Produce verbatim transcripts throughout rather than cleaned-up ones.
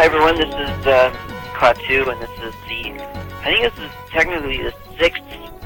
Hi everyone, this is uh, Klaatu, and this is the, I think this is technically the sixth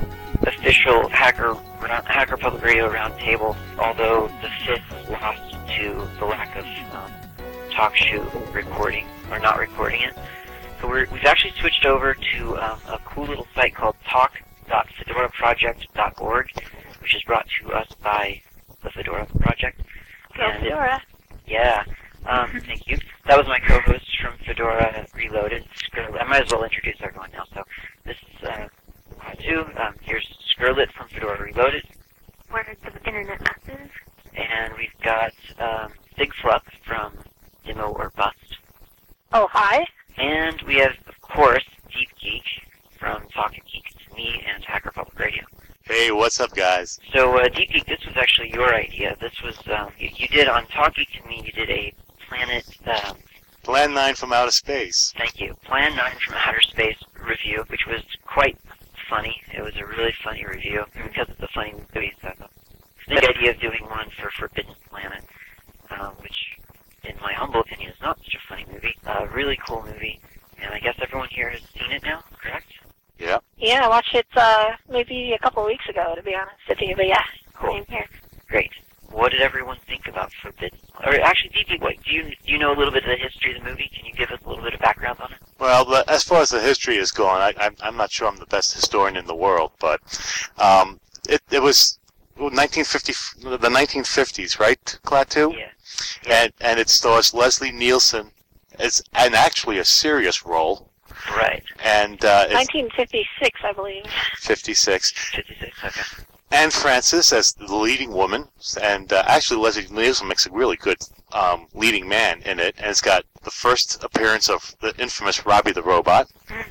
official Hacker Hacker Public Radio Roundtable, although the fifth lost to the lack of um, TalkShoe recording, or not recording it. So we're, we've actually switched over to um, a cool little site called talk dot fedora project dot org, which is brought to us by the Fedora Project. Go Fedora. Yeah. Um, thank you. That was my co-host from Fedora Reloaded, Skurlit. I might as well introduce everyone now. So this is uh, Klaatu. Um, here's Skurlit from Fedora Reloaded. Where's the internet massive? And we've got um, Sigflup from Demo or Bust. Oh, hi. And we have, of course, Deep Geek from Talking Geek to me and Hacker Public Radio. Hey, what's up, guys? So, uh, Deep Geek, this was actually your idea. This was, um, you, you did, on Talk Geek to me, you did a Planet, um, Plan nine from Outer Space. Thank you. Plan nine from Outer Space review, which was quite funny. It was a really funny review, because it's a funny movie. So the idea of doing one for Forbidden Planet, uh, which, in my humble opinion, is not such a funny movie. A uh, really cool movie, and I guess everyone here has seen it now, correct? Yeah. Yeah, I watched it uh, maybe a couple of weeks ago, to be honest with you, but yeah, cool. Same here. Great. What did everyone think about Forbidden? Or actually, D P, wait, do you do you know a little bit of the history of the movie? Can you give us a little bit of background on it? Well, the, as far as the history is going, I, I'm, I'm not sure I'm the best historian in the world, but um, it, it was nineteen fifty, the nineteen fifties, right, Klaatu? Yeah. yeah. And, and it stars Leslie Nielsen as, and actually a serious role. Right. And uh, nineteen fifty-six, I believe. fifty-six. fifty-six, okay. Anne Francis as the leading woman, and uh, actually Leslie Nielsen makes a really good um, leading man in it, and it's got the first appearance of the infamous Robbie the Robot,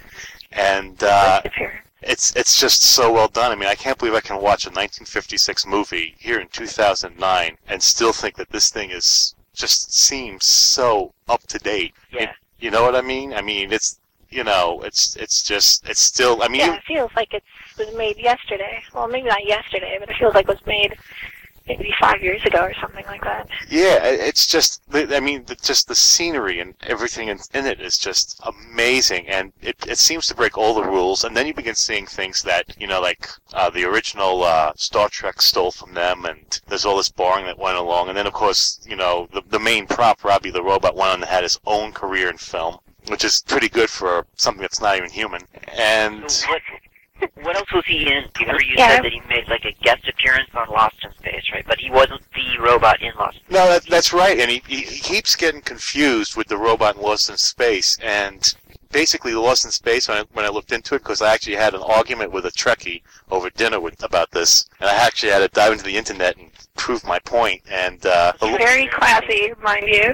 and uh, it's it's just so well done. I mean, I can't believe I can watch a nineteen fifty-six movie here in two thousand nine and still think that this thing is just seems so up to date. Yeah. It, you know what I mean? I mean, it's you know, it's it's just it's still. I mean, yeah, it feels like it was made yesterday. Well, maybe not yesterday, but it feels like it was made maybe five years ago or something like that. Yeah, it's just, I mean, just the scenery and everything in, in it is just amazing, and it, it seems to break all the rules, and then you begin seeing things that, you know, like uh, the original uh, Star Trek stole from them, and there's all this boring that went along, and then, of course, you know, the, the main prop, Robbie the Robot, went on and had his own career in film, which is pretty good for something that's not even human, and... So what, what else was he in? You, you yeah. said that he made like a guest appearance on Lost in Space, right? But he wasn't the robot in Lost in Space. No, that, that's right, and he, he, he keeps getting confused with the robot in Lost in Space, and basically Lost in Space, when I, when I looked into it, because I actually had an argument with a Trekkie over dinner with, about this, and I actually had to dive into the internet and prove my point, and... Uh, Very classy, mind you.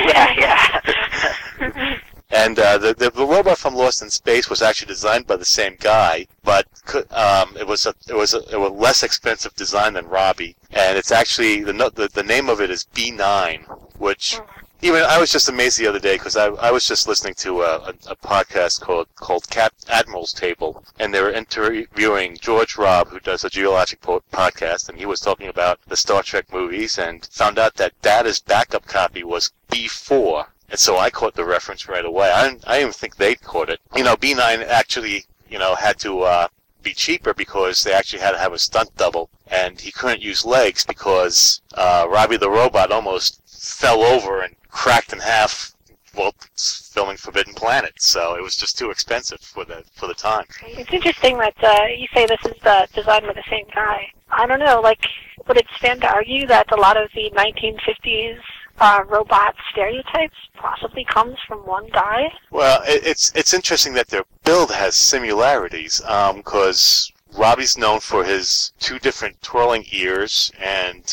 yeah, yeah. And uh, the, the the robot from Lost in Space was actually designed by the same guy, but um, it was a it was a, it was a less expensive design than Robbie. And it's actually the the the name of it is B nine, which even I was just amazed the other day because I I was just listening to a, a, a podcast called called Cap Admiral's Table, and they were interviewing George Robb, who does a geologic po- podcast, and he was talking about the Star Trek movies, and found out that Data's backup copy was B four. And so I caught the reference right away. I didn't, I didn't even think they caught it. You know, B nine actually, you know, had to uh, be cheaper because they actually had to have a stunt double. And he couldn't use legs because uh, Robbie the Robot almost fell over and cracked in half while filming Forbidden Planet. So it was just too expensive for the for the time. It's interesting that uh, you say this is uh, designed by the same guy. I don't know, like, would it stand to argue that a lot of the nineteen fifties Uh, robot stereotypes possibly comes from one guy? Well, it, it's it's interesting that their build has similarities, because um, Robbie's known for his two different twirling ears, and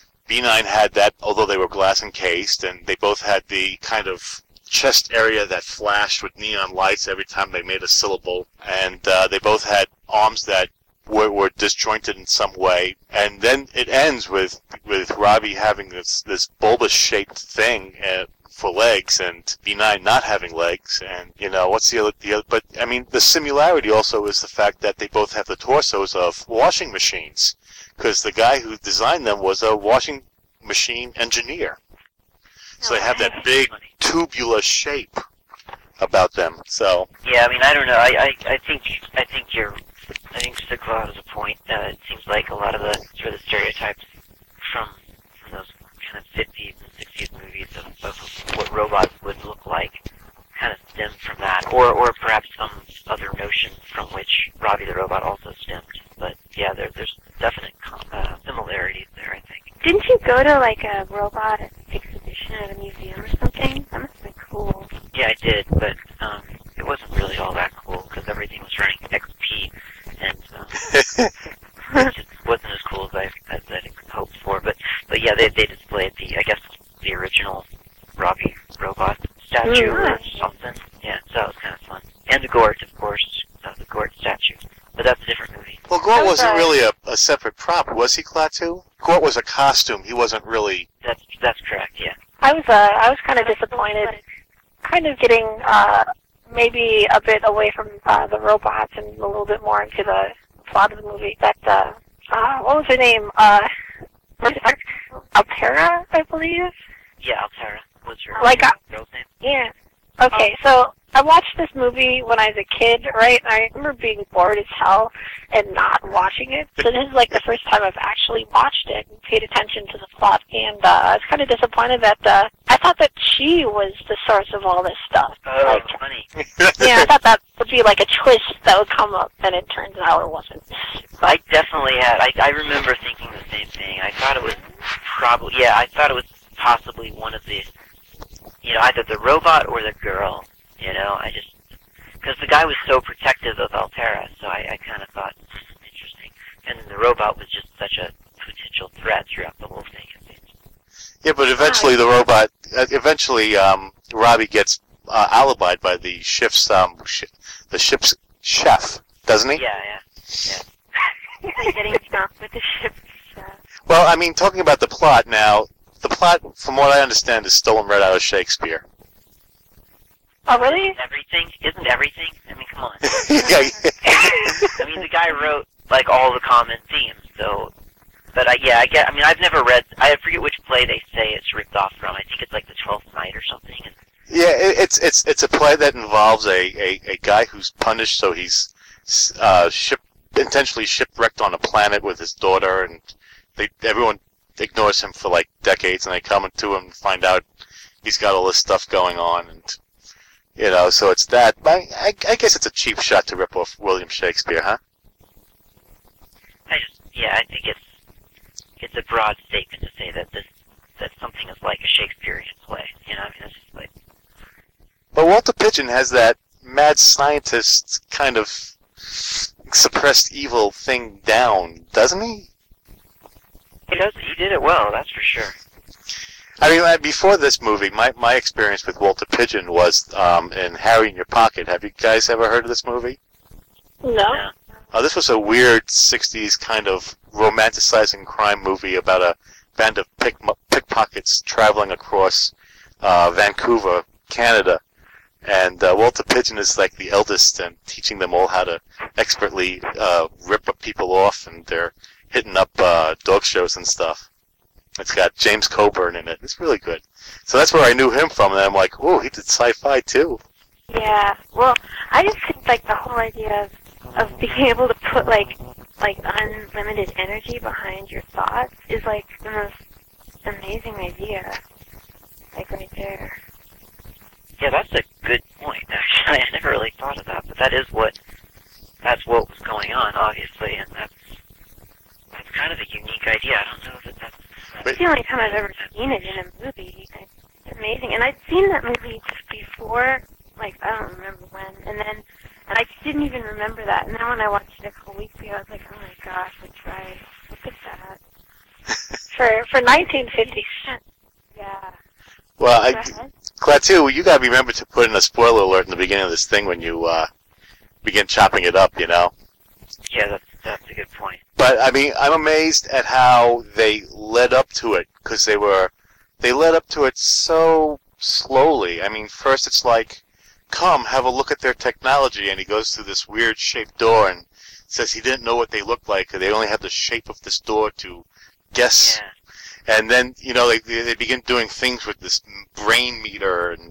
B nine had that, although they were glass encased, and they both had the kind of chest area that flashed with neon lights every time they made a syllable, and uh, they both had arms that Were, were disjointed in some way, and then it ends with with Robbie having this this bulbous shaped thing uh, for legs, and B nine not having legs, and you know what's the other the other? But I mean, the similarity also is the fact that they both have the torsos of washing machines, because the guy who designed them was a washing machine engineer, so they have that big tubular shape about them. So Yeah, I mean, I don't know. I, I, I think I think you're I think Sigla has a point. Uh, it seems like a lot of the sort of the stereotypes from from those kind of fifties and sixties movies of, of what robots would look like kind of stem from that, or or perhaps some other notion from which Robbie the Robot also stemmed. But yeah, there, there's definite uh, similarities there, I think. Didn't you go to like a robot exhibition at a museum or something? That must have been cool. Yeah, I did, but um, it wasn't really all that cool because everything was running X P, and um, it just wasn't as cool as I as I'd hoped for. But but yeah, they they displayed the I guess the original Robbie robot statue Mm, or nice. something. Yeah, so that was kind of fun. And the Gort, of course, uh, the Gort statue. But that's a different movie. well, Gort I'm wasn't sorry. really a, a separate prop, was he, Klaatu? Gort was a costume. He wasn't really. That's that's correct. Yeah. I was uh, I was kind of disappointed, kind of getting uh, maybe a bit away from uh, the robots and a little bit more into the plot of the movie. That uh, uh, what was her name? Uh, Altera, I believe. Yeah, Altera was her Like, uh, girl's name. Yeah. Okay, so I watched this movie when I was a kid, right? And I remember being bored as hell and not watching it. So this is like the first time I've actually watched it and paid attention to the plot. And uh, I was kind of disappointed that uh, I thought that she was the source of all this stuff. Oh, Like, funny. yeah, I thought that would be like a twist that would come up, and it turns out it wasn't. I definitely had. I, I remember thinking the same thing. I thought it was probably, yeah, I thought it was possibly one of the, you know, either the robot or the girl. You know, I just, because the guy was so protective of Altera, so I, I kind of thought, hmm, interesting. And then the robot was just such a potential threat throughout the whole thing. It seems. Yeah, but eventually the robot, uh, eventually um, Robbie gets uh, alibied by the ship's um, sh- the ship's chef, doesn't he? Yeah, yeah. Getting drunk with the ship. Uh, Well, I mean, talking about the plot now, the plot, from what I understand, is stolen right out of Shakespeare. Oh, really? Isn't everything? Isn't everything? I mean, come on. yeah, I mean, the guy wrote like all the common themes, so. But I, yeah, I get. I mean, I've never read. I forget which play they say it's ripped off from. I think it's like the Twelfth Night or something. And, yeah, it, it's it's it's a play that involves a, a, a guy who's punished, so he's uh, ship intentionally shipwrecked on a planet with his daughter, and they everyone ignores him for like decades, and they come to him and find out he's got all this stuff going on, and you know, so it's that. I, I, I guess it's a cheap shot to rip off William Shakespeare, huh? I just, yeah, I think it's it's a broad statement to say that this that something is like a Shakespearean play. You know, I mean, it's just like. But Walter Pidgeon has that mad scientist kind of suppressed evil thing down, doesn't he? He does. He did it well. That's for sure. I mean, like, before this movie, my, my experience with Walter Pidgeon was um, in Harry in Your Pocket. Have you guys ever heard of this movie? No. Yeah. Uh, this was a weird sixties kind of romanticizing crime movie about a band of pick, pickpockets traveling across uh, Vancouver, Canada. And uh, Walter Pidgeon is like the eldest and teaching them all how to expertly uh, rip up people off, and they're hitting up uh, dog shows and stuff. It's got James Coburn in it. It's really good. So that's where I knew him from, and I'm like, oh, he did sci-fi too. yeah. Well, I just think like the whole idea of of being able to put like like unlimited energy behind your thoughts is like the most amazing idea. Like right there. Yeah, that's a good point. Actually, I never really thought of that, but that is what that's what was going on, obviously, and that's that's kind of a unique idea. I don't know if that's. It's the only time I've ever seen it in a movie. It's amazing. And I'd seen that movie before, like, I don't remember when. And then, and I didn't even remember that. And then when I watched it a couple weeks ago, I was like, oh my gosh, that's right. Look at that. For for nineteen fifties. Yeah. Well, Go I, ahead. Klaatu, you got to remember to put in a spoiler alert in the beginning of this thing when you uh, begin chopping it up, you know? Yeah, that's that's a good point. But, I mean, I'm amazed at how they led up to it, because they were, they led up to it so slowly. I mean, first it's like, come, have a look at their technology, and he goes through this weird shaped door and says he didn't know what they looked like, they only had the shape of this door to guess. Yeah. And then, you know, they they begin doing things with this brain meter and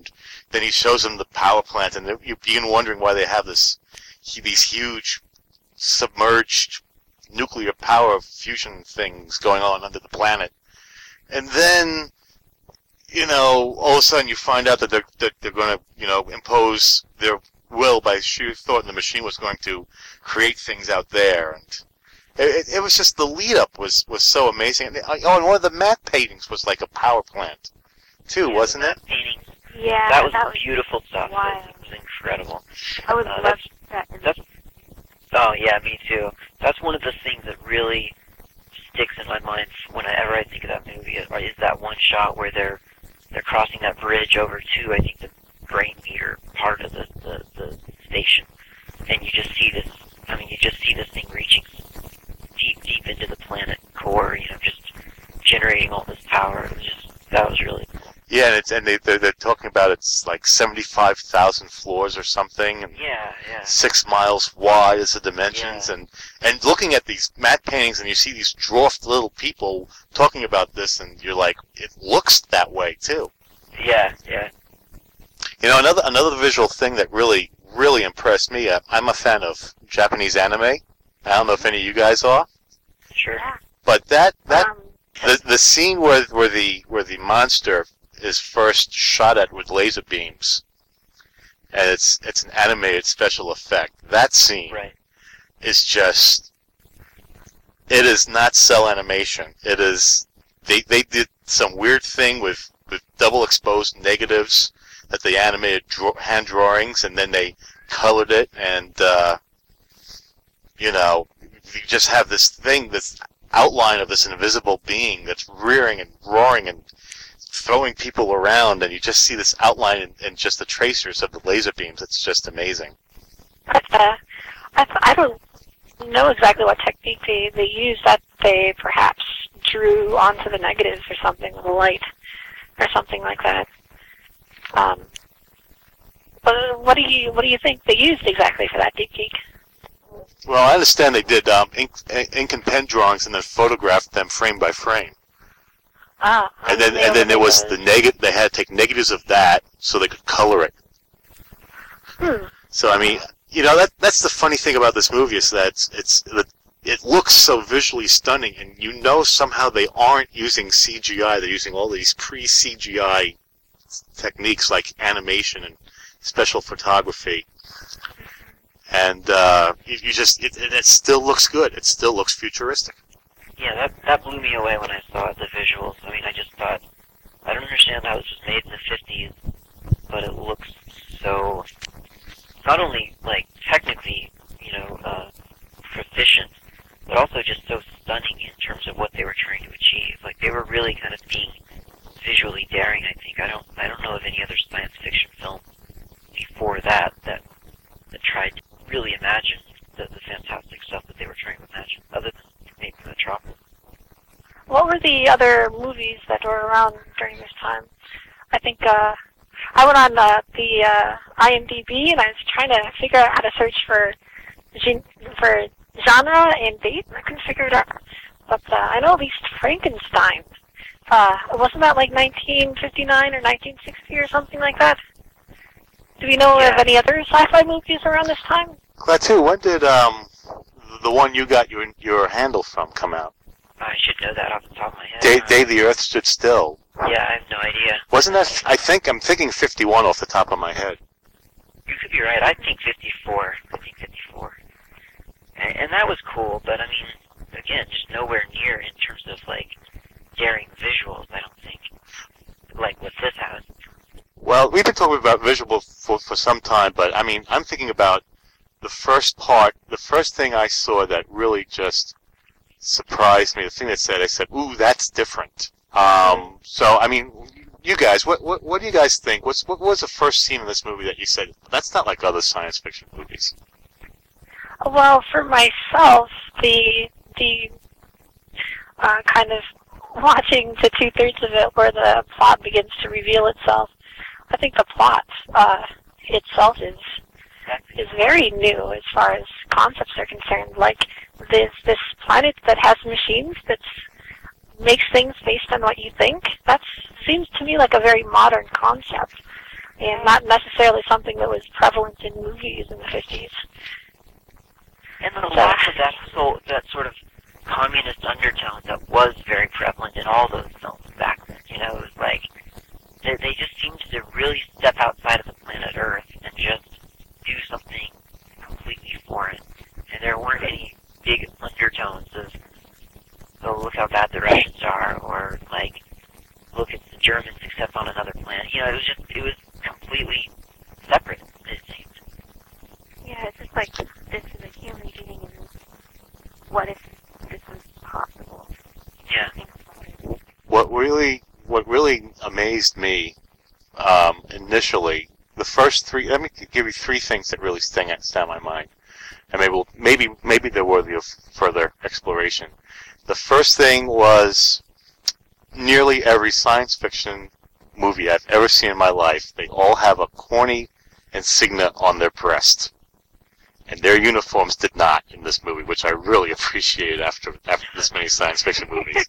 then he shows them the power plant, and you begin wondering why they have this these huge submerged nuclear power fusion things going on under the planet. And then, you know, all of a sudden you find out that they're, that they're going to, you know, impose their will by sheer thought, and the machine was going to create things out there. And it, it was just, the lead-up was, was so amazing. And, oh, and one of the matte paintings was like a power plant, too, Yeah, wasn't the it? matte paintings. Yeah, That was that was beautiful stuff. wild. It was incredible. I would Uh, love that's- that. In that's- Oh, yeah, me too. That's one of the things that really sticks in my mind whenever I think of that movie, is is that one shot where they're they're crossing that bridge over to, I think, the brain meter part of the, the, the station. And you just see this, I mean, you just see this thing reaching deep, deep into the planet core, you know, just generating all this power. It was just, that was really cool. Yeah, and, it's, and they, they're, they're talking about it's like seventy-five thousand floors or something, and Yeah, yeah. six miles wide is the dimensions, Yeah. and and looking at these matte paintings, and you see these dwarfed little people talking about this, and you're like, it looks that way too. Yeah, yeah. You know, another another visual thing that really really impressed me. Uh, I'm a fan of Japanese anime. I don't know if any of you guys are, Sure. Yeah. but that that um, the the scene where where the where the monster is first shot at with laser beams, and it's it's an animated special effect. That scene Right. is just, it is not cell animation. It is, they they did some weird thing with with double exposed negatives that they animated draw, hand drawings, and then they colored it, and uh, you know, you just have this thing, this outline of this invisible being that's rearing and roaring and throwing people around, and you just see this outline and, and just the tracers of the laser beams. It's just amazing. But, uh, I, I don't know exactly what technique they, they used, that they perhaps drew onto the negatives or something with light or something like that. Um, but what do you what do you think they used exactly for that technique? Well, I understand they did um, ink, ink and pen drawings and then photographed them frame by frame. Ah, And then and then there was the negative. They had to take negatives of that so they could color it. Hmm. So I mean, you know, that that's the funny thing about this movie, is that it's, it's the, it looks so visually stunning, and you know somehow they aren't using C G I. They're using all these pre-C G I techniques like animation and special photography. And uh, you, you just it, it, it still looks good. It still looks futuristic. Yeah, that that blew me away when I saw it, the visuals. I mean, I just thought, I don't understand how this was made in the fifties, but it looks so, not only, like, technically, you know, uh, proficient, but also just so stunning in terms of what they were trying to achieve. Like, they were really kind of being visually daring, I think. I don't I don't know of any other science fiction film before that that, that tried to really imagine the, the fantastic stuff that they were trying to imagine, other than maybe Metropolis. What were the other movies that were around during this time? I think uh, I went on uh, the uh, I M D B and I was trying to figure out how to search for gen- for genre and date, and I couldn't figure it out. But uh, I know at least Frankenstein. Uh, wasn't that like nineteen fifty-nine or nineteen sixty or something like that? Do we know Yeah. of any other sci-fi movies around this time? Klaatu, when did um the one you got your your handle from come out? I should know that off the top of my head. Day, Uh, Day the Earth Stood Still. Yeah, I have no idea. Wasn't that? I think I'm thinking fifty-one off the top of my head. You could be right. I think fifty-four. I think fifty-four. And, and that was cool, but I mean, again, just nowhere near in terms of, like, daring visuals, I don't think. Like what this has. Well, we've been talking about visual for for some time, but I mean, I'm thinking about the first part. The first thing I saw that really just surprised me. The thing that said, I said, "Ooh, that's different." Um, so, I mean, you guys, what what what do you guys think? What's what was the first scene in this movie that you said that's not like other science fiction movies? Well, for myself, the the uh, kind of watching the two thirds of it where the plot begins to reveal itself, I think the plot uh, itself is is very new as far as concepts are concerned. Like this this planet that has machines that makes things based on what you think. That seems to me like a very modern concept. and not necessarily something that was prevalent in movies in the fifties. And the lack of that, so, that sort of communist undertone that was very prevalent in all those films back then. You know, it was like, they, they just seemed to really step outside of the planet Earth and just do something completely foreign. And there weren't any big undertones of, oh, look how bad the Russians are, or like, look at the Germans except on another planet. You know, it was just, it was completely separate, it seemed. Yeah, it's just like, this is a human being, and what if this was possible? Yeah. What really, what really amazed me um, initially, the first three. Let me give you three things that really stand out in my mind, and maybe, we'll, maybe, maybe they're worthy of further exploration. The first thing was nearly every science fiction movie I've ever seen in my life. They all have a corny insignia on their breast. And their uniforms did not in this movie, which I really appreciated after after this many science fiction movies.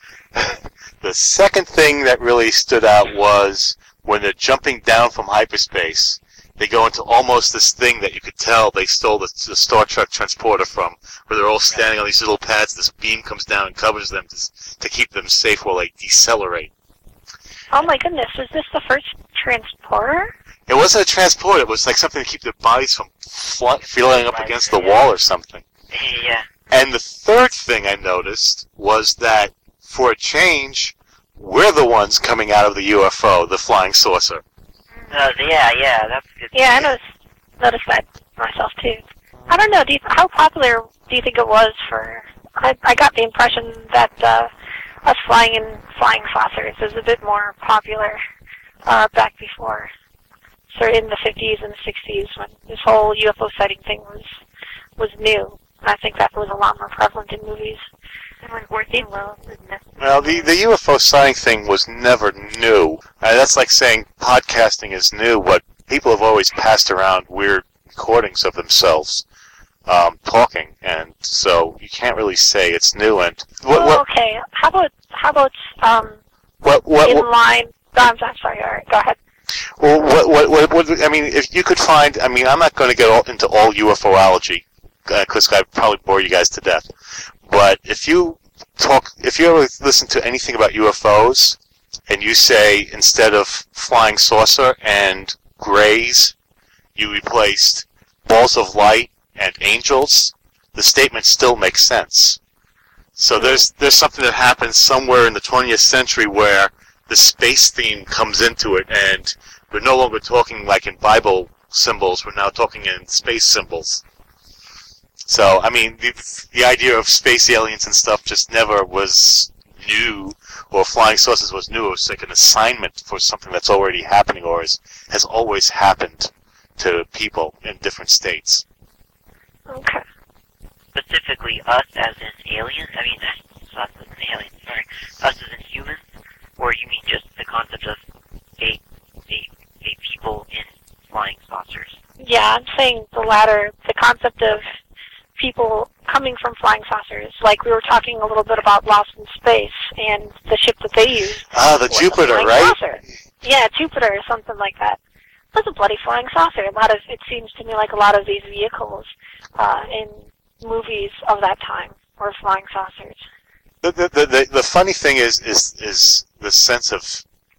The second thing that really stood out was when they're jumping down from hyperspace, they go into almost this thing that you could tell they stole the, the Star Trek transporter from, where they're all standing on these little pads. This beam comes down and covers them to, to keep them safe while they decelerate. Oh my goodness, was this the first transporter? It wasn't a transporter. It was like something to keep their bodies from fl- feeling up against the wall or something. Yeah. And the third thing I noticed was that, for a change, we're the ones coming out of the U F O, the flying saucer. Uh, yeah, yeah, that's good. Yeah, I noticed, noticed that myself too. I don't know, do you, how popular do you think it was for... I, I got the impression that uh, us flying in flying saucers is a bit more popular uh, back before. So in the fifties and the sixties, when this whole U F O sighting thing was was new. And I think that was a lot more prevalent in movies. And when Orson Welles was necessary. Well, the, the U F O sighting thing was never new. Uh, that's like saying podcasting is new, but people have always passed around weird recordings of themselves um, talking, and so you can't really say it's new. And what, Oh, what, okay. How about how about um what, what, in what, line? I'm, I'm sorry. All right, go ahead. well, what, what, what, what, I mean, if you could find, I mean, I'm not going to get all, into all UFOlogy, because I'd probably bore you guys to death. But if you talk, if you ever listen to anything about U F Os, and you say instead of flying saucer and grays, you replaced balls of light and angels, the statement still makes sense. So there's there's something that happens somewhere in the twentieth century where the space theme comes into it, and we're no longer talking like in Bible symbols, we're now talking in space symbols. So, I mean, the, the idea of space aliens and stuff just never was new, or flying saucers was new. It was like an assignment for something that's already happening, or is, has always happened to people in different states. Okay. Specifically, us as in aliens, I mean, us as in aliens, sorry, us as in humans, or you mean just the concept of a, a, a people in flying saucers? Yeah, I'm saying the latter, the concept of people coming from flying saucers. Like we were talking a little bit about Lost in Space and the ship that they used. Ah, the was a Jupiter, flying right? Saucer. Yeah, Jupiter or something like that. It was a bloody flying saucer. A lot of, it seems to me like a lot of these vehicles uh, in movies of that time were flying saucers. The, the, the, the, the funny thing is, is, is the sense of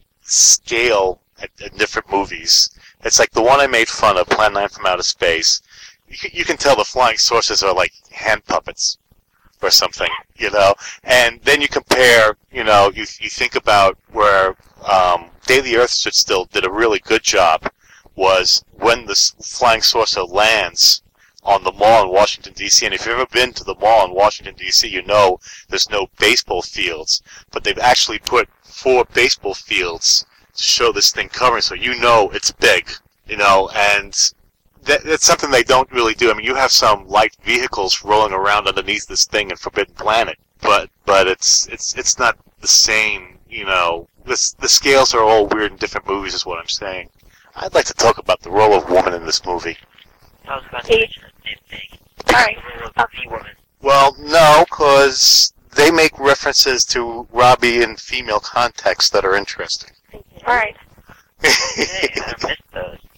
scale at, at different movies. It's like the one I made fun of, Plan nine from Outer Space. You can, you can tell the flying saucers are like hand puppets or something, you know. And then you compare, you know, you you think about where um, Day the Earth Stood Still did a really good job was when the flying saucer lands on the mall in Washington, D C And if you've ever been to the mall in Washington, D C, you know there's no baseball fields, but they've actually put four baseball fields to show this thing covering, so you know it's big, you know, and that, that's something they don't really do. I mean, you have some light vehicles rolling around underneath this thing in Forbidden Planet, but but it's it's it's not the same, you know. This, the scales are all weird in different movies, is what I'm saying. I'd like to talk about the role of woman in this movie. I was about to mention the same thing. All right. The role of the woman. Well, no, because they make references to Robbie in female context that are interesting. All right. Hey, I missed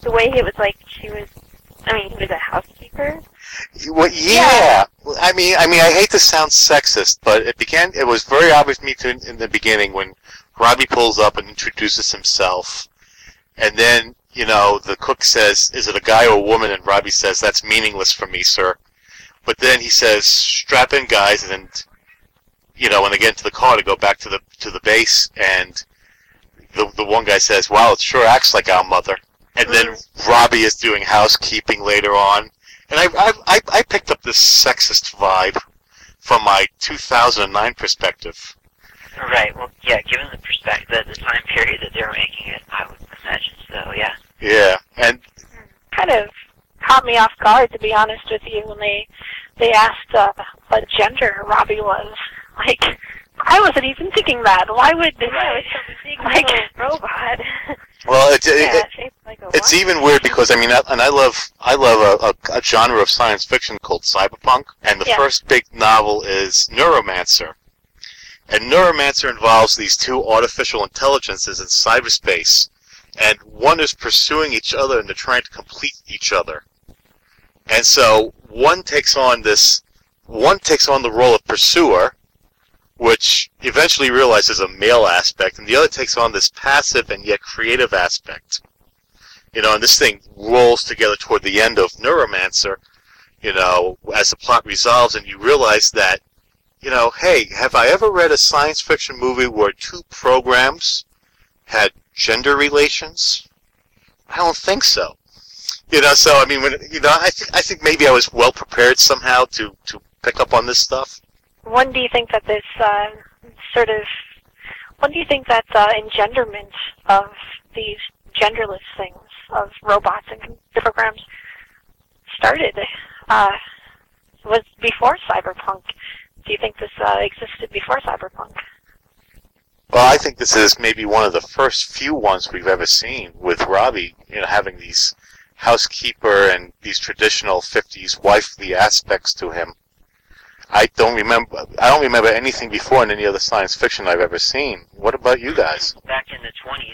the way he was like, she was, I mean, he was a housekeeper. Well, yeah. I mean, I mean, I hate to sound sexist, but it began. It was very obvious to me to, in the beginning when Robbie pulls up and introduces himself, and then you know the cook says, "Is it a guy or a woman?" And Robbie says, "That's meaningless for me, sir." But then he says, "Strap in, guys," and you know, when they get into the car to go back to the to the base, and the the one guy says, "Wow, it sure acts like our mother." And then Mm. Robbie is doing housekeeping later on. And I, I, I, I picked up this sexist vibe from my two thousand nine perspective. Right. Well, yeah. Given the perspective, the time period that they were making it, I would imagine so. Yeah. Yeah, and Kind of caught me off guard, to be honest with you, when they they asked uh, what gender Robbie was. Like, I wasn't even thinking that. Why would Yeah, it was some big Like- little robot. well, it, it, yeah, it, shaped like a it's watch. even weird because I mean, I, and I love I love a, a, a genre of science fiction called cyberpunk, and the Yeah. first big novel is Neuromancer. And Neuromancer involves these two artificial intelligences in cyberspace, and one is pursuing each other and they're trying to complete each other. And so one takes on this, one takes on the role of pursuer, which eventually realizes a male aspect, and the other takes on this passive and yet creative aspect. You know, and this thing rolls together toward the end of Neuromancer, you know, as the plot resolves, and you realize that, you know, hey, have I ever read a science fiction movie where two programs had gender relations? I don't think so. You know, so I mean, when you know, I think I think maybe I was well prepared somehow to to pick up on this stuff. When do you think that this uh, sort of, when do you think that uh, engenderment of these genderless things, of robots and computer programs, started? Uh, was before cyberpunk? Do you think this uh, existed before cyberpunk? Well, I think this is maybe one of the first few ones we've ever seen with Robbie, you know, having these housekeeper and these traditional fifties wifely aspects to him. I don't remember. I don't remember anything before in any other science fiction I've ever seen. What about you guys? Back in the twenties,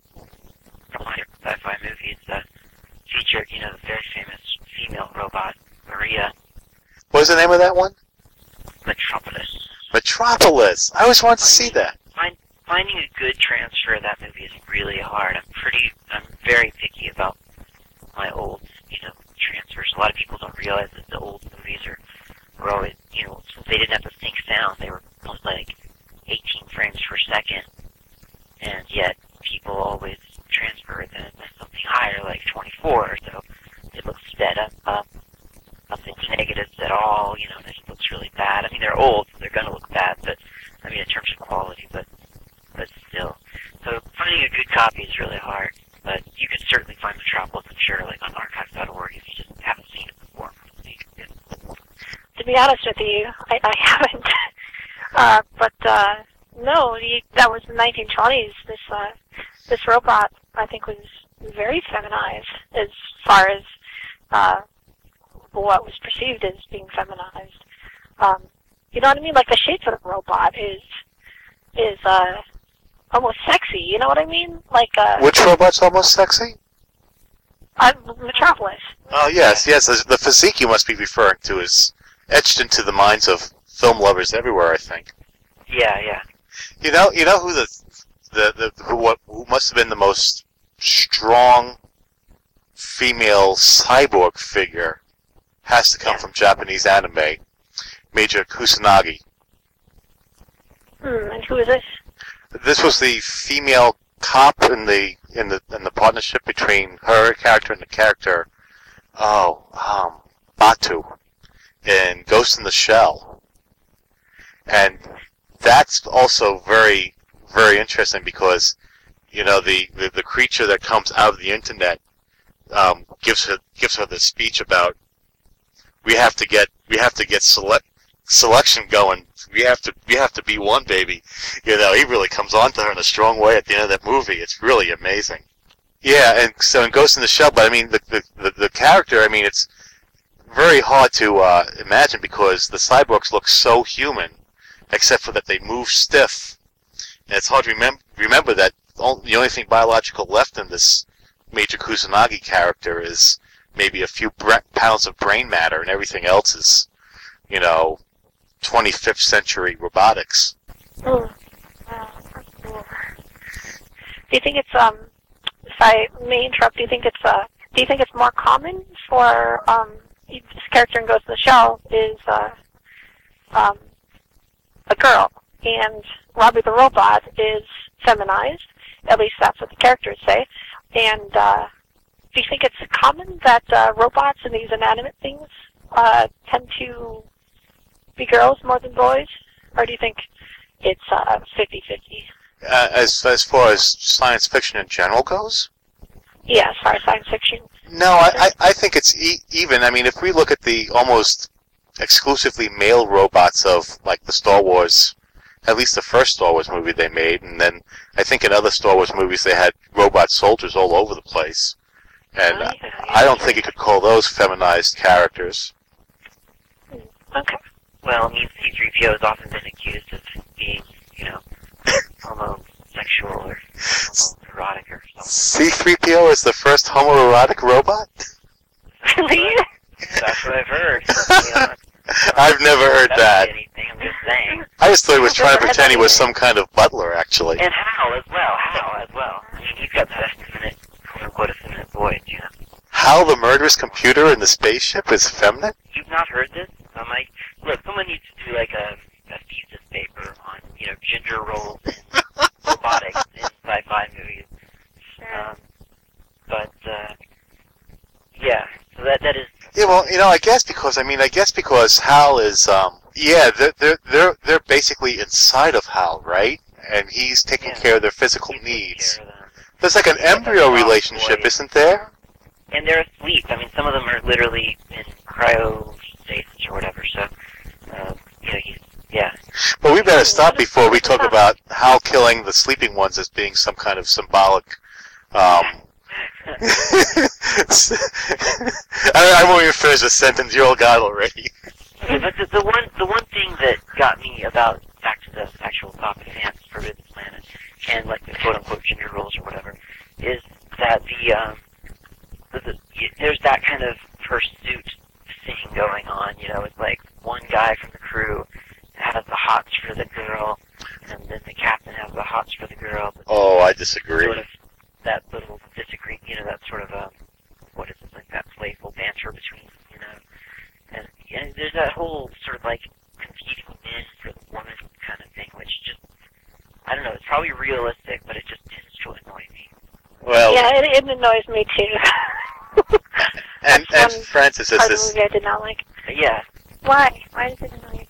a lot of sci-fi movies that featured, you know, the very famous female robot Maria What was the name of that one? Metropolis. Metropolis. I always wanted to see that. Find, finding a good transfer of that movie is really hard. I'm pretty, I'm very picky about my old, you know, transfers. A lot of people don't realize that the old movies are, were always, you know, since they didn't have to sync sound, they were almost like eighteen frames per second, and yet people always transfer them to something higher, like twenty-four, so it looks sped up, up, nothing negatives at all, you know, it looks really bad. I mean, they're old, so they're gonna look bad, but, I mean, in terms of quality, but, but still. So finding a good copy is really hard, but you can certainly find Metropolis, I'm sure, like on archives dot org if you just haven't seen it before. To be honest with you, I, I haven't. uh, but uh, no, you, that was the nineteen twenties. This uh, this robot, I think, was very feminized as far as uh, what was perceived as being feminized. Um, you know what I mean? Like the shape of the robot is is uh, almost sexy. You know what I mean? Like uh, Which robot's almost sexy? uh, Metropolis. Oh yes, yes. The the physique you must be referring to is etched into the minds of film lovers everywhere, I think. Yeah, yeah. You know, you know who the the, the who what who must have been the most strong female cyborg figure has to come Yeah. from Japanese anime, Major Kusanagi. Hmm, and who is this? This was the female cop in the in the in the partnership between her character and the character, oh, um, Batu, in Ghost in the Shell, and that's also very very interesting because, you know, the, the, the creature that comes out of the internet um, gives her gives her the speech about we have to get we have to get select selection going. We have to we have to be one, baby. You know, he really comes on to her in a strong way at the end of that movie. It's really amazing. Yeah, and so in Ghost in the Shell, but I mean the the, the, the character, I mean it's very hard to uh, imagine because the cyborgs look so human, except for that they move stiff. And it's hard to remember remember that the only thing biological left in this Major Kusanagi character is maybe a few bra- pounds of brain matter, and everything else is, you know, twenty-fifth century robotics. Mm. Wow, that's cool. Do you think it's um? If I may interrupt, do you think it's uh? Do you think it's more common for um? This character in Ghost in the Shell is uh, um, a girl, and Robbie the robot is feminized. At least that's what the characters say. And uh, do you think it's common that uh, robots and these inanimate things uh, tend to be girls more than boys, or do you think it's uh, fifty-fifty? Uh, as as far as science fiction in general goes? Yeah, as far as science fiction. No, I, I, I think it's e- even. I mean, if we look at the almost exclusively male robots of, like, the Star Wars, at least the first Star Wars movie they made, and then I think in other Star Wars movies they had robot soldiers all over the place. And Oh, yeah, I don't think you could call those feminized characters. Okay. Well, I mean, C three P O has often been accused of being, you know, homosexual or homoerotic or something. C three P O is the first homoerotic robot? Really? That's what I've heard. You know, I've never heard that's that. Anything, I'm just saying. I just thought he was I've trying to never heard pretend he that was either. some kind of butler, actually. And Hal as well. Hal as well. I mean, he's got that effeminate, quote-unquote, effeminate voice, you know. Hal the murderous computer in the spaceship is feminine? You've not heard this? I'm like, look, someone needs to do like a, a thesis paper on, you know, gender roles in robotics in sci-fi movies. Um, but, uh, yeah, so that that is, Yeah, well, you know, I guess because, I mean, I guess because Hal is, um, yeah, they're, they're, they're, they're basically inside of Hal, right? And he's taking Yeah. care of their physical he takes needs. care of them. There's like an Yeah, embryo that's relationship, boy. isn't there? And they're asleep. I mean, some of them are literally in cryostasis or whatever, so, uh, you know, he's, yeah. But we better stop before we talk about Hal killing the sleeping ones as being some kind of symbolic, um... I, I won't even finish the sentence, you all got it already. Okay, but the, the one the one thing that got me about back to the actual topic at hand, Forbidden Planet, and like the quote unquote gender roles or whatever, is that the um the, the, there's that kind of pursuit thing going on. You know, it's like one guy from the crew has the hots for the girl, and then the captain has the hots for the girl. But Oh, I disagree. sort of that little disagree, you know, that sort of um what is it, like that playful banter between, you know. And, and there's that whole sort of like competing men for the woman kind of thing, which just, I don't know, it's probably realistic, but it just tends to annoy me. Well, Yeah, it, it annoys me too. and, That's and one Francis is part of the this... movie I did not like. But yeah, Why? Why does it annoy you?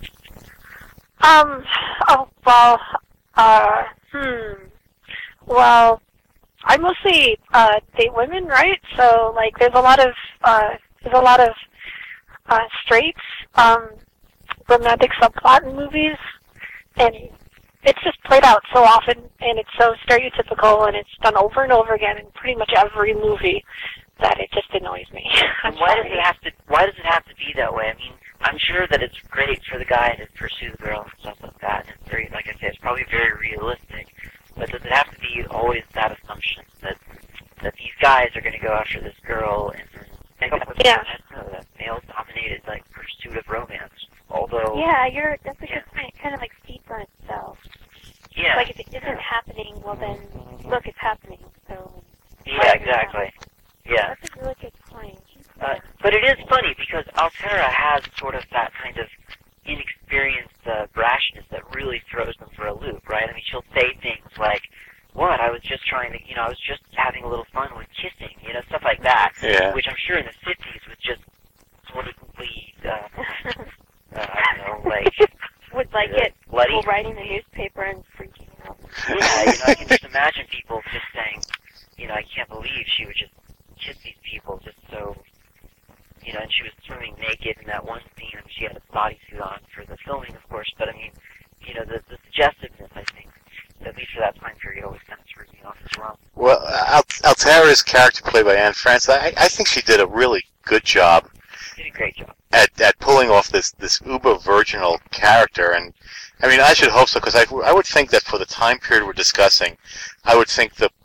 Um, oh, well, uh, hmm. Well, I mostly, uh, date women, right? So, like, there's a lot of, uh, there's a lot of, uh, straight, um, romantic subplot in movies, and it's just played out so often, and it's so stereotypical, and it's done over and over again in pretty much every movie that it just annoys me. I'm and why does sorry. it have to, why does it have to be that way? I mean, I'm sure that it's great for the guy to pursue the girl and stuff like that, and it's very, like I said, it's probably very realistic. But does it have to be always that assumption that that these guys are going to go after this girl and and go with Yeah. that, I don't know, that male-dominated like pursuit of romance? Although, Yeah, you're. That's a Yeah. good point. It kind of like feeds on itself. yeah, Like if it isn't happening, well then, look, it's happening. So yeah, exactly, yeah. that's a really good point. Uh, but it is funny because Altera has sort of that kind of inexperienced uh, brashness that really throws them for a loop, right? I mean, she'll say things like, "What? I was just trying to, you know, I was just having a little fun with kissing," you know, stuff like that. Yeah. Which I'm sure in the fifties was just blatantly, uh, uh, I don't know, like, Would like uh, it bloody. people writing the newspaper and freaking out. Yeah, you know, I can just imagine people just saying, you know, I can't believe she would just kiss these people just so, you know, and she was swimming naked in that one scene. I mean, she had a bodysuit on for the filming, of course, but I mean, you know, the, the suggestiveness, I think, at least for that time period, always kind of screwed me off as well. Well, Al- Altera's character played by Anne Francis, I, I think she did a really good job She did a great job. at, at pulling off this, this uber virginal character. And I mean, I should hope so, because I, I would think that for the time period we're discussing, I would think the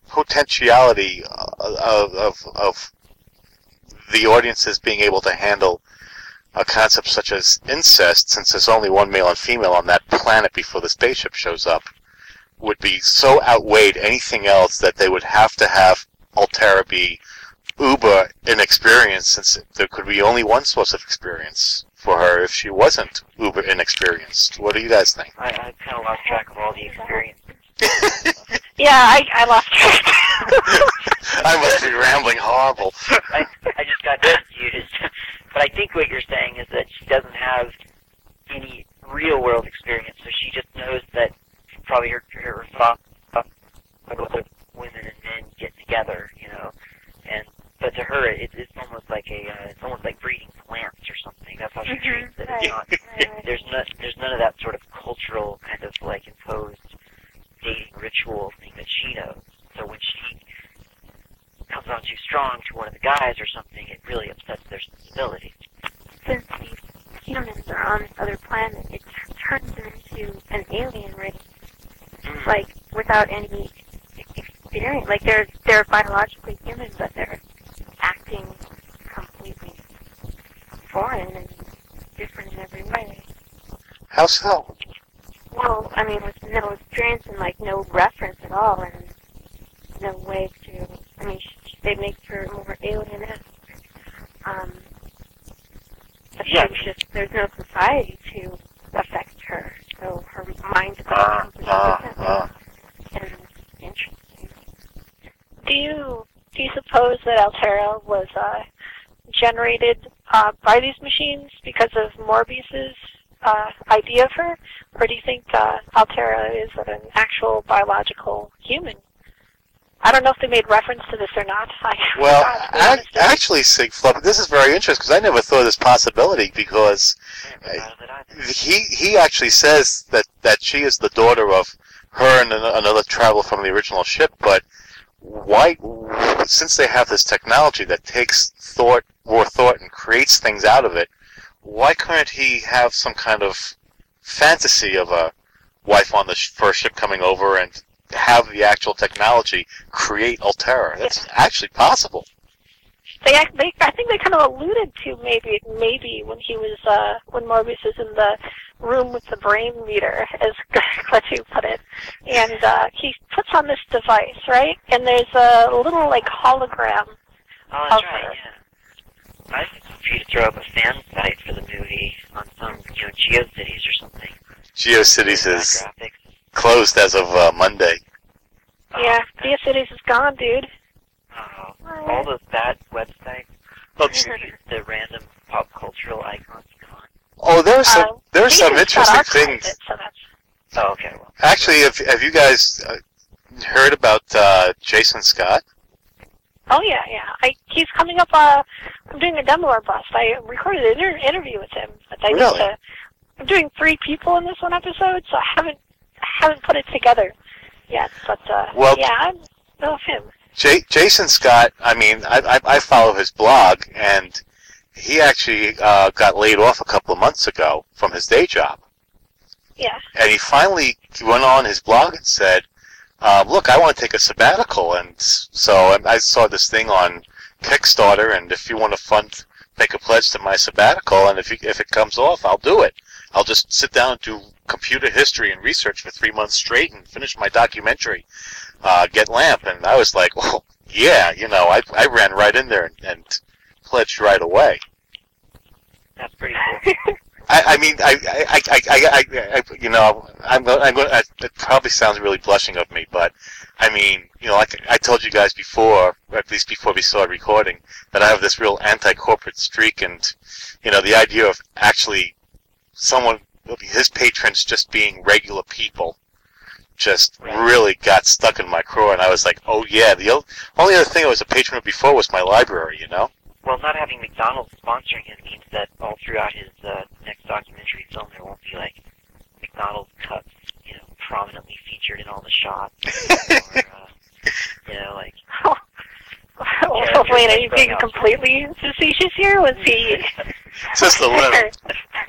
potentiality of, of, of the audiences being able to handle a concept such as incest, since there's only one male and female on that planet before the spaceship shows up, would be so outweighed anything else that they would have to have Alterra be uber inexperienced, since there could be only one source of experience for her if she wasn't uber inexperienced. What do you guys think? I, I kind of lost track of all the experience. Yeah, I, I lost track. I must be rambling horrible. I, I just got confused. But I think what you're saying is that she doesn't have any real world experience, so she just knows that probably her, her thoughts of women and men get together, you know. And but to her, it, it's almost like a, uh, it's almost like breeding plants or something. That's how she Mhm, treats it. right, It's not, right. there's not, there's none of that sort of cultural kind of like imposed dating ritual thing that she knows. So when she comes on too strong to one of the guys or something, it really upsets their sensibilities. Since these humans are on this other planet, it t- turns them into an alien race, Mm. like without any experience. Like they're they're biologically human, but they're acting completely foreign and different in every way. How so? Well, I mean, with no experience and like no reference at all, and no way to. I mean, sh- they make her more alien-esque. Um, but Yeah. there's just there's no society to affect her, so her mind is Uh, completely uh, different uh. and interesting. Do you do you suppose that Alterra was uh, generated uh, by these machines because of Morbius's uh, idea of her, or do you think uh, Alterra is an actual biological human? I don't know if they made reference to this or not. I Well, forgot, to be ac- honest with you. actually, Sigflub, this is very interesting because I never thought of this possibility, because I never thought of it either. he he actually says that, that she is the daughter of her and an- another traveler from the original ship, but why, since they have this technology that takes thought, raw thought, and creates things out of it, why couldn't he have some kind of fantasy of a wife on the sh- first ship coming over and have the actual technology create Alterra? That's actually possible. They, act- they, I think they kind of alluded to maybe, maybe when he was, uh, when Morbius is in the room with the brain reader, as Klaatu put it, and uh, he puts on this device, right? And there's a little like hologram. Oh, that's of right, her. yeah. I think for you to throw up a fan site for the movie on some, you know, GeoCities or something. GeoCities That is graphics. closed as of uh, Monday. Oh, Yeah, okay. GeoCities is gone, dude. Oh, all those bad websites, Oh, gee. the random pop cultural icons gone. Oh, there are some Uh, there are they some just got interesting archived things. It, so that's, Oh, okay, well. Actually, have have you guys uh, heard about uh, Jason Scott? oh yeah, yeah. I, he's coming up. Uh, I'm doing a demo or bust. I recorded an inter- interview with him, but I Really? need to. I'm doing three people in this one episode, so I haven't haven't put it together yet. But uh, Well- yeah, I know of him. J- Jason Scott, I mean, I, I, I follow his blog, and he actually uh, got laid off a couple of months ago from his day job. Yeah. And he finally went on his blog and said, uh, look, I want to take a sabbatical. And so I, I saw this thing on Kickstarter, and if you want to fund, make a pledge to my sabbatical, and if, you, if it comes off, I'll do it. I'll just sit down and do computer history and research for three months straight and finish my documentary, uh, Get Lamp. And I was like, well, yeah, you know, I, I ran right in there and, and pledged right away. That's pretty cool. I, I mean, I, I, I, I, I, I, you know, I'm, I'm going. to It probably sounds really blushing of me, but I mean, you know, like I told you guys before, or at least before we started recording, that I have this real anti-corporate streak, and you know, the idea of actually someone, his patrons, just being regular people, just Right. really got stuck in my craw, and I was like, oh yeah. The o- only other thing I was a patron of before was my library, you know. Well, not having McDonald's sponsoring him means that all throughout his uh, next documentary film, there won't be like McDonald's cups, you know, prominently featured in all the shots. or, uh, you know, like Oh, Yeah, wait, are it's you like being Roadhouse. completely facetious here? Was he? Just a little.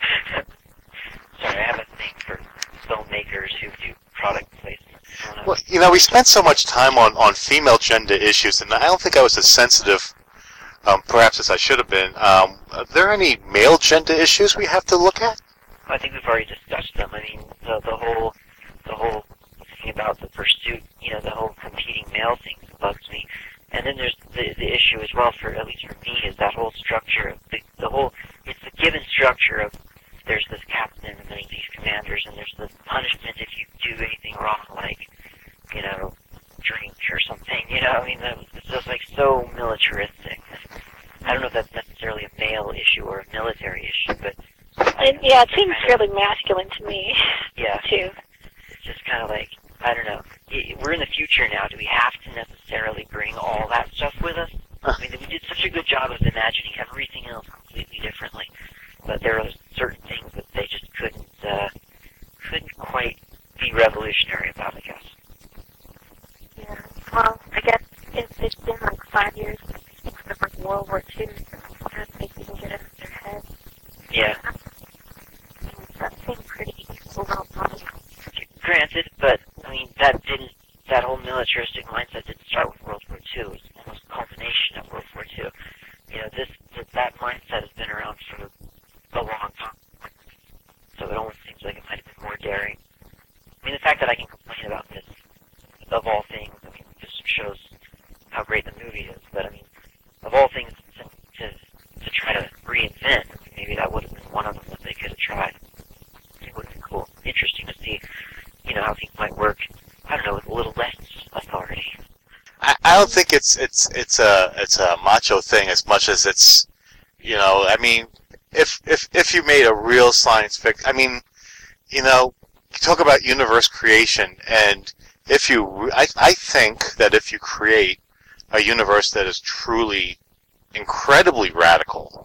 Sorry, I have a thing for filmmakers who do product placement. I wanna- Well, you you know, we spent so much time on, on female gender issues, and I don't think I was as sensitive, um, perhaps, as I should have been. Um, are there any male gender issues we have to look at? I think we've already discussed them. I mean, the the whole the whole thing about the pursuit, you know, the whole competing male thing bugs me. And then there's the the issue as well, for at least for me, is that whole structure of the the whole. It's the given structure of there's this captain and there's these commanders and there's the punishment if you do anything wrong, like, you know, drink or something. You know, I mean, that, it's just like so militaristic. I don't know if that's necessarily a male issue or a military issue, but And, yeah, it seems fairly masculine to me. Yeah. Too. It's just kind of like, I don't know. I- We're in the future now. Do we have to necessarily bring all that stuff with us? I mean, we did such a good job of imagining everything else completely differently, but there are certain things that they just couldn't, uh, couldn't quite be revolutionary about, I guess. Yeah. Well, I guess it's, it's been like five years since like World War Two. I don't think they can get it in their head. Yeah. That seemed pretty well done. Granted, but, I mean, that didn't, that whole militaristic mindset didn't start with World War Two. It was almost a culmination of World War Two. You know, this, that, that mindset has been around for a long time. So it almost seems like it might have been more daring. I mean, the fact that I can complain about this, of all things, I mean, this shows how great the movie is. But, I mean, of all things to, to, to try to reinvent, maybe that would have been one of them that they could have tried. It would have been cool. Interesting to see, you know, how things might work, I don't know, with a little less authority. I, I don't think it's it's it's a it's a macho thing as much as it's, you know, I mean, if if if you made a real science fiction, I mean, you know, you talk about universe creation, and if you, I I think that if you create a universe that is truly incredibly radical,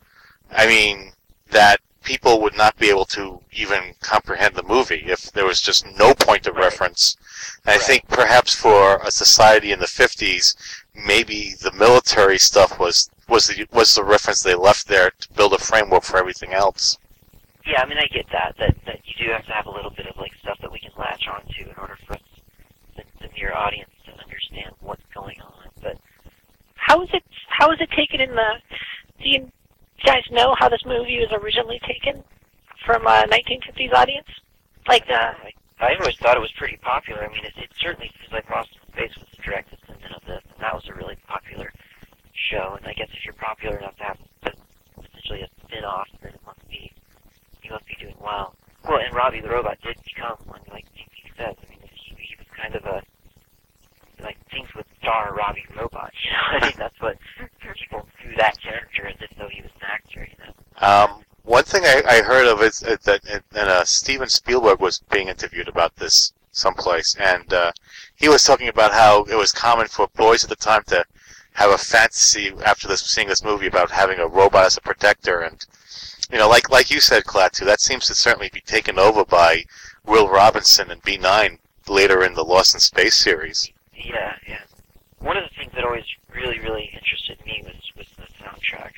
I mean, that people would not be able to even comprehend the movie if there was just no point of Right. reference. And Right. I think perhaps for a society in the fifties, maybe the military stuff was was the was the reference they left there to build a framework for everything else. Yeah, I mean, I get that, that, that you do have to have a little bit of, like, stuff that we can latch onto in order for us, the, the mere audience, to understand what's going on. But, How is it? How is it taken in the? Do you guys know how this movie was originally taken from a nineteen fifties audience? Like the. I, I always thought it was pretty popular. I mean, it, it certainly seems like Lost in Space was the direct descendant of this, and that was a really popular show. And I guess if you're popular enough to have a, essentially a spin-off, then it must be, you must be doing well. Well, and Robbie the Robot did become one, like T P says. I mean, he, he was kind of a, like, things would star Robbie the Robot, you know? I think that's what people view that character as if though he was an actor, you know? Um, one thing I, I heard of is uh, that and, and, uh, Steven Spielberg was being interviewed about this someplace, and uh, he was talking about how it was common for boys at the time to have a fantasy after this, seeing this movie about having a robot as a protector, and you know, like like you said, Klaatu, that seems to certainly be taken over by Will Robinson and B nine later in the Lost in Space series. Yeah, yeah. One of the things that always really, really interested me was, was the soundtrack.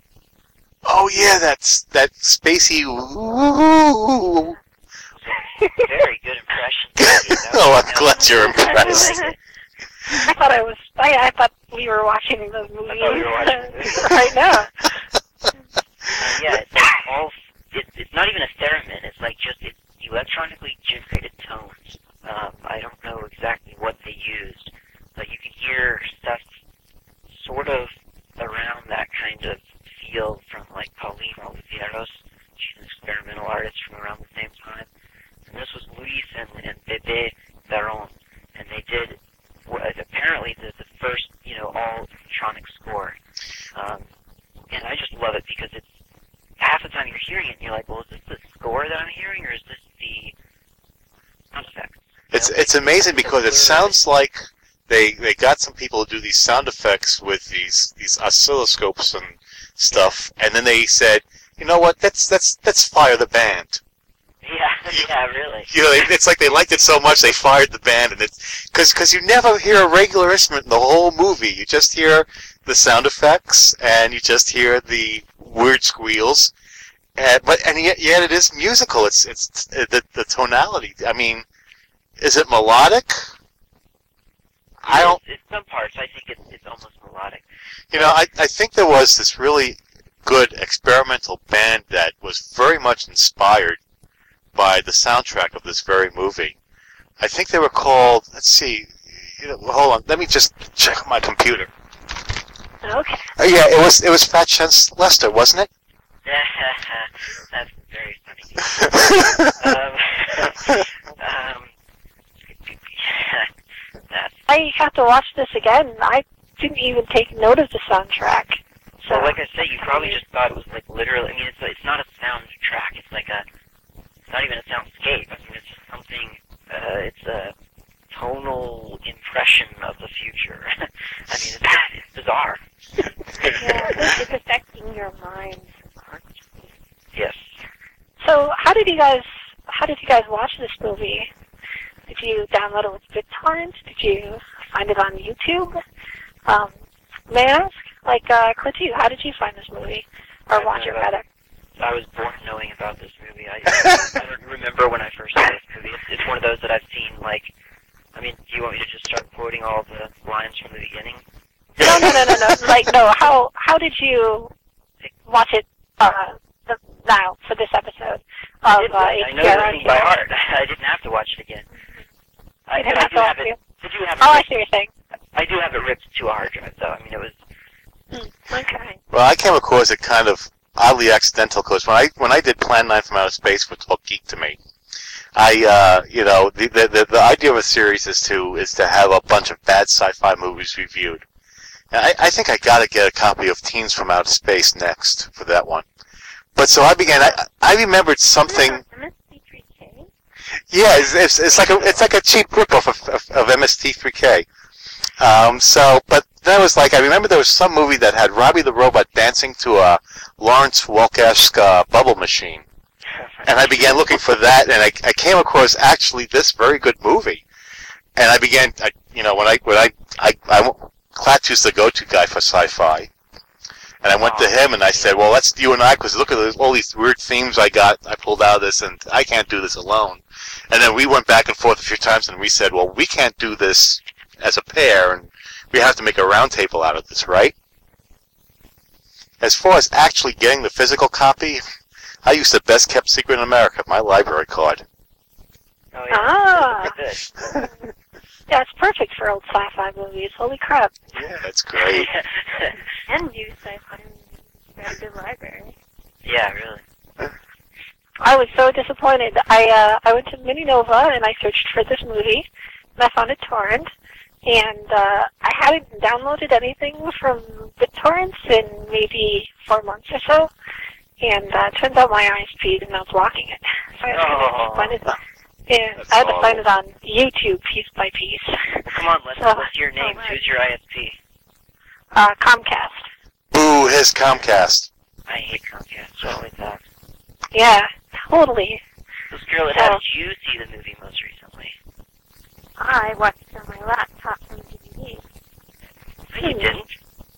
Oh yeah, that's that spacey. Ooh. Very good impression. Oh, I'm glad you're impressed. I thought I was. I, I thought we were watching the movie I thought we were watching the movie. right now. Uh, yeah, it's like all. It, it's not even a theremin. It's like just it's electronically generated tones. Um, I don't know exactly what they used, but you can hear stuff sort of around that kind of feel from like Pauline Oliveros. She's an experimental artist from around the same time. And this was Luis and, and Bebe Baron, and they did what apparently the, the first, you know, all electronic score. Um, and I just love it because it's half the time you're hearing it and you're like, well, is this the score that I'm hearing or is this the sound effects? It's it's amazing because it sounds like they they got some people to do these sound effects with these these oscilloscopes and stuff, and then they said, you know what, let's let's let's fire the band. Yeah, yeah, really. You know, it, it's like they liked it so much they fired the band, and it's because because you never hear a regular instrument in the whole movie. You just hear the sound effects and you just hear the weird squeals, and but and yet, yet it is musical. It's it's uh, the the tonality. I mean, is it melodic? I don't. In some parts, I think it's it's almost melodic. You know, I I think there was this really good experimental band that was very much inspired by the soundtrack of this very movie. I think they were called. Let's see. You know, hold on. Let me just check my computer. Okay. Oh, yeah, it was it was Fat Chance Lester, wasn't it? That's very funny. um, um, that's, I have to watch this again. I didn't even take note of the soundtrack. So, well, like I said, you probably just thought it was like literally. I mean, it's it's not a soundtrack. It's like a. It's not even a soundscape. I mean, it's just something. Uh, it's a tonal impression of the future. I mean, it's, it's bizarre. Yeah, it's affecting your mind subconsciously. Yes. so how did you guys how did you guys watch this movie? Did you download it with BitTorrent? Did you find it on YouTube? Um, may I ask, like, uh, Clint, you, how did you find this movie or watch it rather? I was born knowing about this movie. I, I don't remember when I first saw this movie. It's, it's one of those that I've seen, like, I mean, do you want me to just start quoting all the lines from the beginning? No, no, no, no, no. Like, no. How how did you watch it uh, the, now for this episode of I, did, uh, I know everything by heart. I didn't have to watch it again. I, You didn't I have do to have watch it. it. I do have it. Oh, I ripped- see what you're saying. I do have it ripped to a hard drive, though. I mean, it was. Hmm, okay. Well, I came across it kind of oddly accidental because when I when I did Plan nine from Outer Space, which looked geek to me, I uh, you know the, the the the idea of a series is to is to have a bunch of bad sci-fi movies reviewed. And I, I think I got to get a copy of Teens from Outer Space next for that one. But so I began. I I remembered something. M S T three K? Yeah, it's, it's, it's like a it's like a cheap ripoff of, of, of M S T three K. Um, so, but that was like I remember there was some movie that had Robbie the Robot dancing to a Lawrence Welk-esque uh, bubble machine, and I began looking for that, and I, I came across actually this very good movie, and I began, I, you know, when I when I I, I Klatch was the go-to guy for sci-fi. And I went to him and I said, well, let's you and I, because look at this, all these weird themes I got, I pulled out of this, and I can't do this alone. And then we went back and forth a few times, and we said, well, we can't do this as a pair, and we have to make a round table out of this, right? As far as actually getting the physical copy, I used the best kept secret in America, my library card. Oh, yeah. Ah. Good. Yeah, it's perfect for old sci-fi movies. Holy crap. Yeah, that's great. And new sci-fi movies. Very good library. Yeah, really. I was so disappointed. I uh, I went to Mininova and I searched for this movie, and I found a torrent. And uh, I hadn't downloaded anything from BitTorrent in maybe four months or so. And uh, it turns out my I S P is now blocking it. So I had to Oh. find it. Yeah, That's I had to horrible. find it on YouTube piece by piece. Well, come on, let's, So- what's your name? Oh, right. Who's your I S P? Uh, Comcast. Boo, his Comcast. I hate Comcast. So always have. Yeah, totally. So, Scarlett, So- how did you see the movie most recently? I watched it on my laptop from D V D. No, you didn't.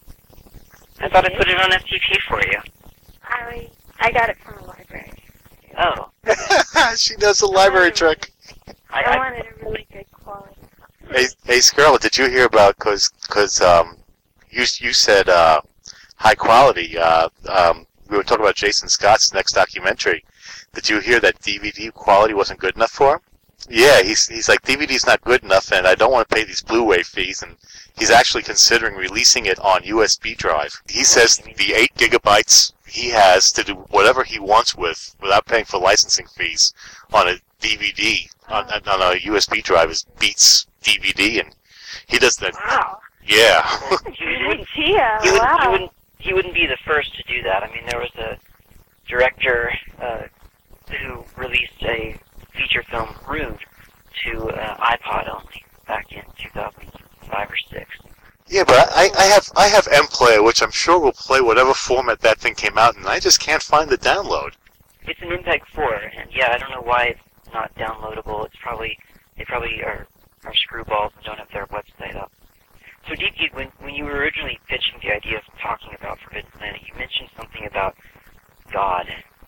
I thought I put it on F T P for you. I I got it from the library. Oh. She does the library trick. I, I I, wanted a really good quality. Hey, hey, Scarlett, did you hear about, because cause, um, you, you said uh, high quality. Uh, um, we were talking about Jason Scott's next documentary. Did you hear that D V D quality wasn't good enough for him? Yeah, he's he's like, D V D's not good enough, and I don't want to pay these Blu-ray fees, and he's actually considering releasing it on U S B drive. He says the eight gigabytes he has to do whatever he wants with, without paying for licensing fees, on a D V D, on, on a U S B drive, is beats D V D, and he does that. Wow. Yeah. he wouldn't, Yeah, he, wouldn't, wow. he, wouldn't, he wouldn't be the first to do that. I mean, there was a director uh, who released a feature film, Rude, to uh, iPod only back in two thousand five or six. Yeah, but I, I have I have M-Player, which I'm sure will play whatever format that thing came out in, and I just can't find the download. It's an MPEG four, and yeah, I don't know why it's not downloadable. It's probably they probably are are screwballs and don't have their website up. So, Deep Geek, when when you were originally pitching the idea of talking about Forbidden Planet, you mentioned something about God.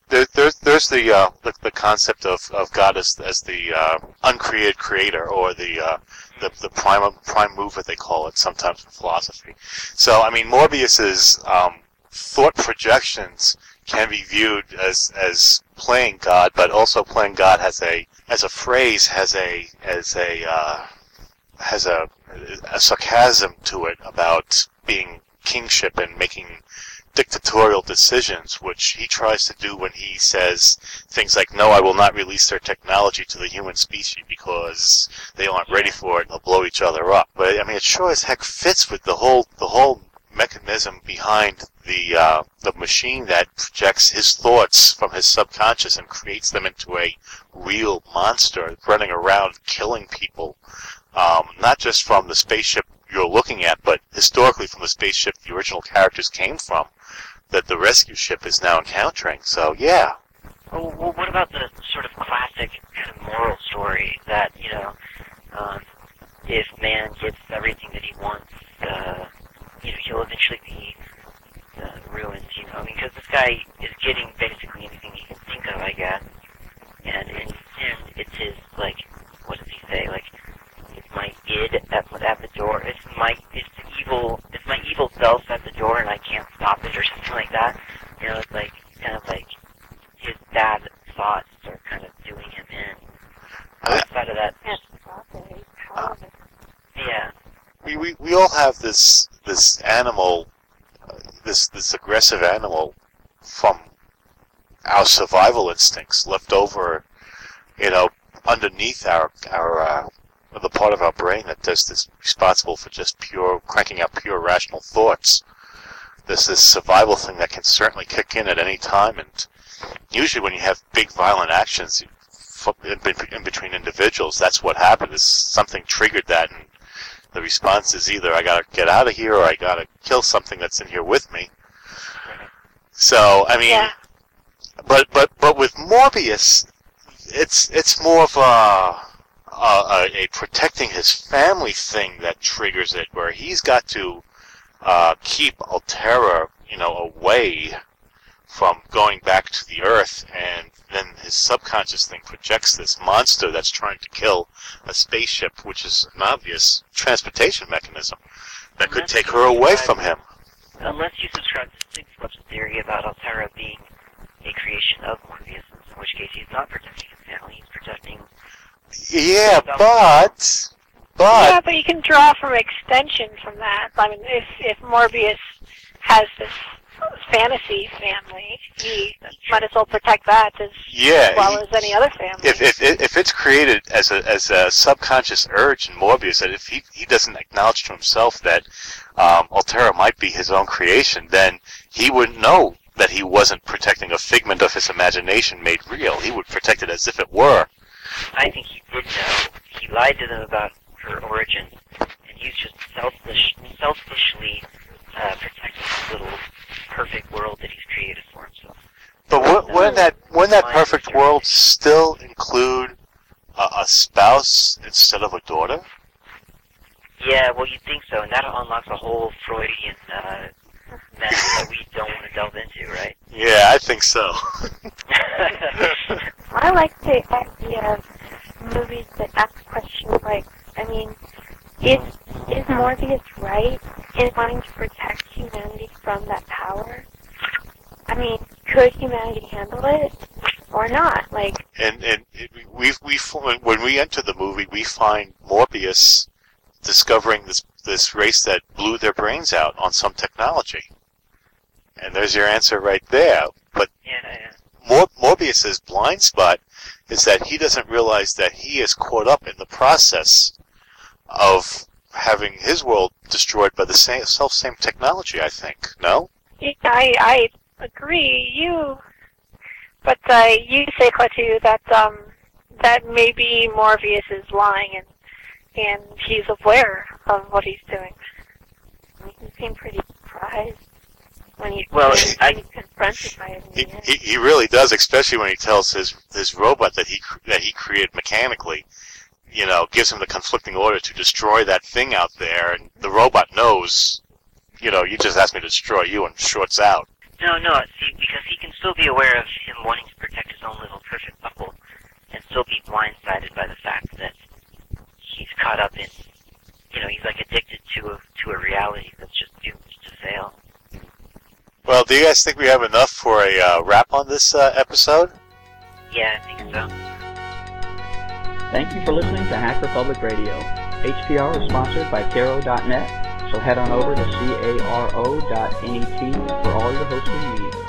there, there's there's the, uh, the the concept of, of God as as the uh, uncreated creator, or the uh, the the prime prime mover they call it sometimes in philosophy. So I mean, Morbius's um, thought projections can be viewed as as playing God, but also playing God has a as a phrase has a as a uh, has a a sarcasm to it about being kingship and making dictatorial decisions, which he tries to do when he says things like, no, I will not release their technology to the human species because they aren't ready for it and they'll blow each other up. But I mean, it sure as heck fits with the whole the whole mechanism behind the uh, the machine that projects his thoughts from his subconscious and creates them into a real monster running around killing people, um, not just from the spaceship you're looking at, but historically from the spaceship the original characters came from, that the rescue ship is now encountering. So yeah. Well, well what about the sort of classic kind of moral story that, you know, um, if man gets everything that he wants, uh, you know, he'll eventually be uh, ruined, you know, I mean, because this guy is getting basically anything he can think of, I guess, and in sin, it's his, like, what does he say, like, it's my id at, at the door, it's my, it's evil, it's my evil self at the door and I can't stop it, or something like that, you know, it's like, kind of like, his bad thoughts are kind of doing him in. Outside of that, Uh, yeah. We, we, we all have this this animal, uh, this this aggressive animal from our survival instincts left over, you know, underneath our our uh, the part of our brain that does this, responsible for just pure cranking out pure rational thoughts. There's this survival thing that can certainly kick in at any time, and usually when you have big violent actions in, in between individuals, that's what happened. Is something triggered that, and the response is either I gotta get out of here or I gotta kill something that's in here with me. So I mean, yeah. but but but with Morbius, it's it's more of a, a a protecting his family thing that triggers it, where he's got to uh, keep Altera, you know, away from going back to the Earth, and then his subconscious thing projects this monster that's trying to kill a spaceship, which is an obvious transportation mechanism that could take her away from him. Unless you subscribe to Six Flaps' theory about Altera being a creation of Morbius, in which case he's not protecting his family, he's protecting... Yeah, but... But... Yeah, but you can draw from extension from that. I mean, if, if Morbius has this fantasy family, he might as well protect that as yeah, well he, as any other family. If, if if it's created as a as a subconscious urge in Morbius, that if he he doesn't acknowledge to himself that um, Altera might be his own creation, then he wouldn't know that he wasn't protecting a figment of his imagination made real. He would protect it as if it were. I think he did know. He lied to them about her origin, and he's just selfish, selfishly uh, protecting this little perfect world that he's created for himself. But w- wouldn't that wouldn't that perfect world still include a, a spouse instead of a daughter? Yeah, well, you'd think so, and that unlocks a whole Freudian uh, mess that we don't want to delve into, right? Yeah, I think so. I like the idea of movies that ask questions like, I mean, is is Morbius right in wanting to protect humanity from that power? I mean, could humanity handle it or not? Like, and and it, we we when we enter the movie, we find Morbius discovering this this race that blew their brains out on some technology, and there's your answer right there. But yeah, yeah. Mor- Morbius's blind spot is that he doesn't realize that he is caught up in the process of having his world destroyed by the same self same technology. I think no. Yeah, I I agree. You, but uh, you say, Klaatu, that um that maybe Morbius is lying and and he's aware of what he's doing. he seemed pretty surprised when he Well, when I- he's confronted by it. in He, the end. he he really does, especially when he tells his his robot that he cr- that he created mechanically. You know, gives him the conflicting order to destroy that thing out there, and the robot knows. You know, you just asked me to destroy you, and shorts out. No, no, see, because he can still be aware of him wanting to protect his own little perfect bubble and still be blindsided by the fact that he's caught up in, you know, he's like addicted to a, to a reality that's just doomed to fail. Well, do you guys think we have enough for a uh, wrap on this uh, episode? Yeah, I think so. Thank you for listening to Hacker Public Radio. H P R is sponsored by Caro dot net, so head on over to caro dot net for all your hosting needs.